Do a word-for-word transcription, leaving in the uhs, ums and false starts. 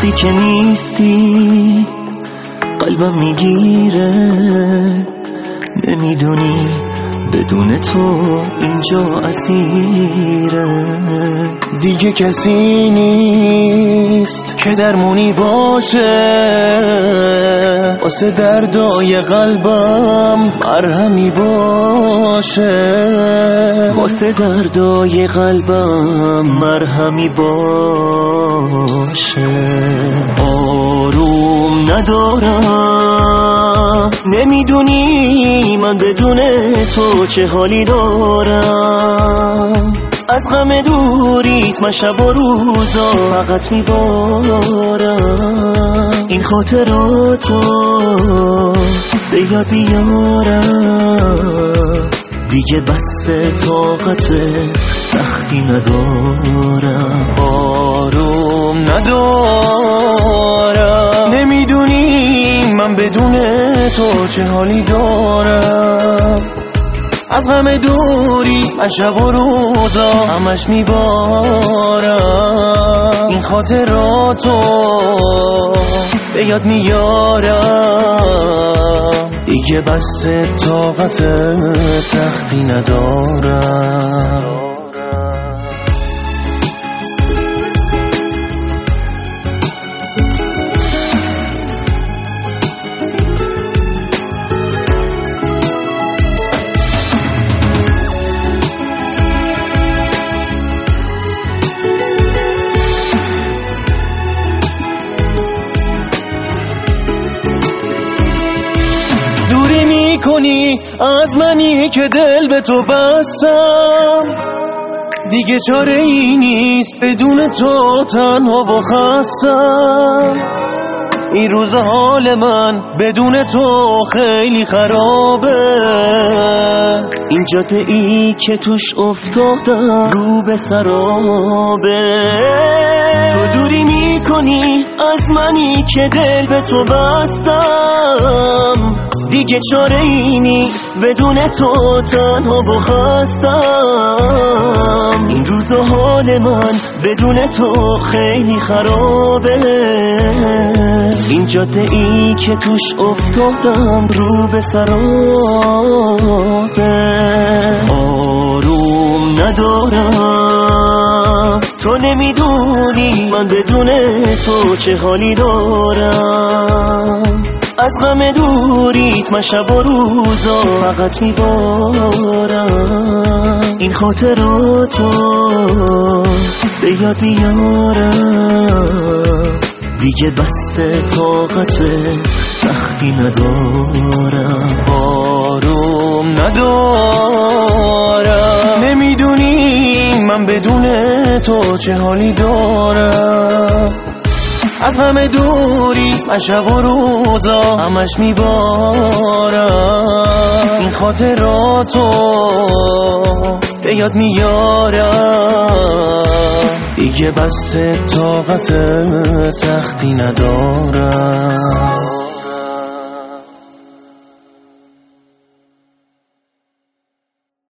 وقتی که نیستی قلبم میگیره، نمیدونی بدون تو اینجا اسیره. دیگه کسی نیست که درمونی باشه، واسه دردای قلبم مرهمی باشه، واسه دردای قلبم مرهمی باشه. آروم ندارم، نمیدونی من بدون تو چه حالی دارم. از غم دوریت من شب و روزا فقط میبارم. این خاطراتو به یاد بیارم، دیگه بس طاقت سختی ندارم. آروم ندارم، نمیدونی من بدون تو چه حالی دارم. از غم دوری من شب و روزا همش میبارم. این خاطراتو به یاد میارم، دیگه بس طاقت سختی ندارم. کنی از منی که دل به تو بستم، دیگه چاره ای نیست بدون تو تنها و خستم. این روز حال من بدون تو خیلی خرابه، این جاده ای که توش افتادم رو به سرابه. تو دوری میکنی از منی که دل به تو بستم، دیگه چاره ای نیست بدون تو تنها و خستم. این روز و حال من بدون تو خیلی خرابه، این جاده ای که توش افتادم رو به سرابه. آروم ندارم، تو نمیدونی من بدون تو چه حالی دارم. از غم دوریت من شب و روزا فقط میبارم. این خاطراتو به یاد بیارم، دیگه بس طاقت سختی ندارم. آروم ندارم، نمیدونی من بدون تو چه حالی دارم. از همه دوری من شب و روزا همش میبارم. این خاطراتو به یاد میارم، دیگه بس طاقت سختی ندارم.